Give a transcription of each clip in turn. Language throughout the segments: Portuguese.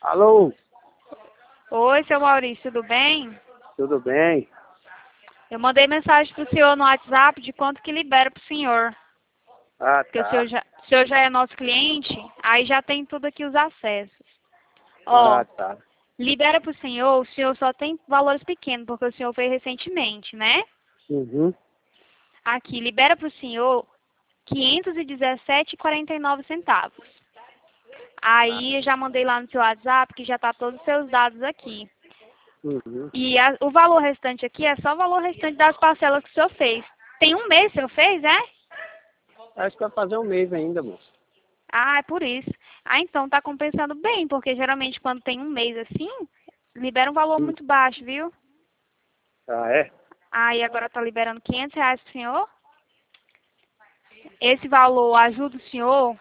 Alô, Oi, seu Maurício, tudo bem? tudo bem? Eu mandei mensagem pro senhor no WhatsApp de quanto que libera pro senhor. Ah, Porque tá. o senhor já é nosso cliente, aí já tem tudo aqui os acessos. Ó, Ah, tá. libera pro senhor, o senhor só tem valores pequenos, porque o senhor fez recentemente, né? Uhum. Aqui, libera pro senhor 517,49 centavos. Ah, Aí eu já mandei lá no seu WhatsApp que já tá todos os seus dados aqui. uhum. E o valor restante aqui é só o valor restante das parcelas que o senhor fez. Tem um mês que o senhor fez, é? Acho que vai fazer um mês ainda, moço. Ah, é por isso. Ah, então tá compensando bem, porque geralmente quando tem um mês assim, libera um valor Hum. muito baixo, viu? Ah, é? Aí agora tá liberando R$ 500 pro senhor. Esse valor ajuda o senhor?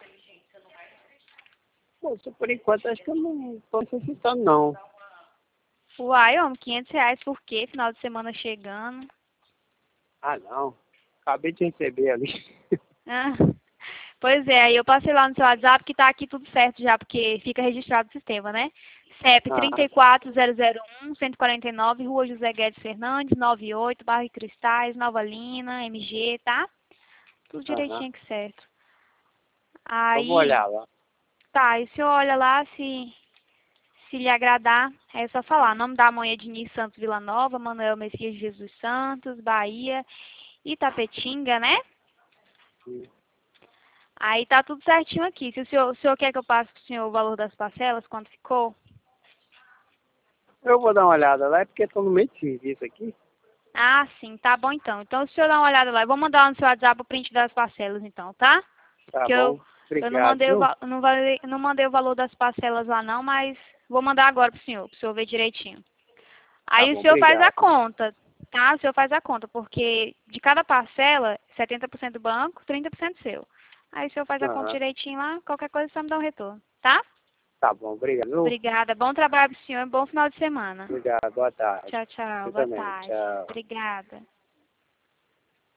Moço, por enquanto acho que eu não tô necessitando, não. Uai, homem, R$ 500 por quê? Final de semana chegando. Ah, não. Acabei de receber ali. Ah, pois é, aí eu passei lá no seu WhatsApp que tá aqui tudo certo já, porque fica registrado no sistema, né? CEP Ah, 34001-149, Rua José Guedes Fernandes, 98, Bairro Cristais, Nova Lina, MG, tá? Tudo aham. direitinho aqui certo. Eu vou Aí, olhar lá. tá, e o senhor olha lá, se lhe agradar, é só falar. Nome da mãe é Diniz Santos Vila Nova, Manuel Messias de Jesus Santos, Bahia, Itapetinga, né? Hum. Aí tá tudo certinho aqui. Se o senhor quer que eu passe pro senhor o valor das parcelas, quanto ficou? Eu vou dar uma olhada lá, é porque tô no meio de serviço aqui. Ah, sim, tá bom então. Então, se o senhor dá uma olhada lá, eu vou mandar lá no seu WhatsApp o print das parcelas, então, tá? Tá Que bom. eu não Obrigado, mandei viu? não mandei o valor das parcelas lá não, mas vou mandar agora pro senhor ver direitinho. Tá Aí o bom, senhor faz a obrigado. conta, tá? O senhor faz a conta, porque de cada parcela, 70% do banco, 30% seu. Aí o senhor faz a conta Aham. direitinho lá, qualquer coisa você me dá um retorno, tá? Tá bom, obrigado, viu? Obrigada. Bom trabalho pro senhor e bom final de semana. Obrigado, boa tarde. Tchau, tchau. Você Boa também, tarde. tchau. Obrigada.